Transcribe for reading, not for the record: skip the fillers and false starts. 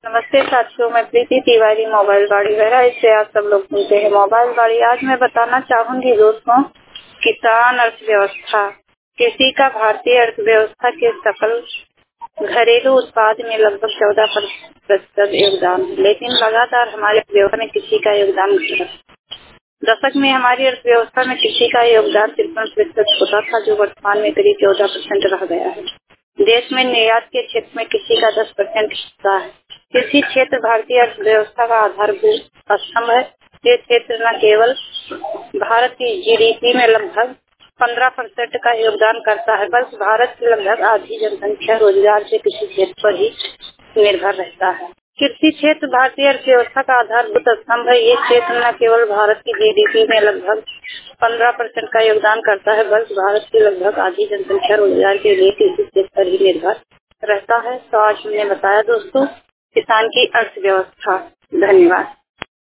नमस्ते साथियों, मैं प्रीति तिवारी मोबाइल गाड़ी वगैरह से आप सब लोग सुनते हैं मोबाइल गाड़ी। आज मैं बताना चाहूंगी दोस्तों, किसान अर्थव्यवस्था। कृषि का भारतीय अर्थव्यवस्था के सकल घरेलू उत्पाद में लगभग 14% योगदान है, लेकिन लगातार हमारे अर्थव्यवस्था में कृषि का योगदान घट रहा है। दशक में हमारी अर्थव्यवस्था में कृषि का योगदान 53% होता था, जो वर्तमान में करीब 14% रह गया है। देश में निर्यात के क्षेत्र में कृषि का 10% हिस्सा है। कृषि क्षेत्र भारतीय अर्थव्यवस्था का आधारभूत स्तंभ है। ये क्षेत्र न केवल भारत की जीडीपी में लगभग 15% का योगदान करता है, बल्कि भारत की लगभग आधी जनसंख्या रोजगार से कृषि क्षेत्र पर ही निर्भर रहता है। कृषि क्षेत्र भारतीय अर्थव्यवस्था का आधारभूत स्तंभ है। ये क्षेत्र न केवल भारत की जीडीपी में लगभग 15% का योगदान करता है, बल्कि भारत की लगभग आधी जनसंख्या रोजगार के लिए कृषि क्षेत्र पर ही निर्भर रहता है। तो आज हमने बताया दोस्तों, किसान की अर्थव्यवस्था। धन्यवाद।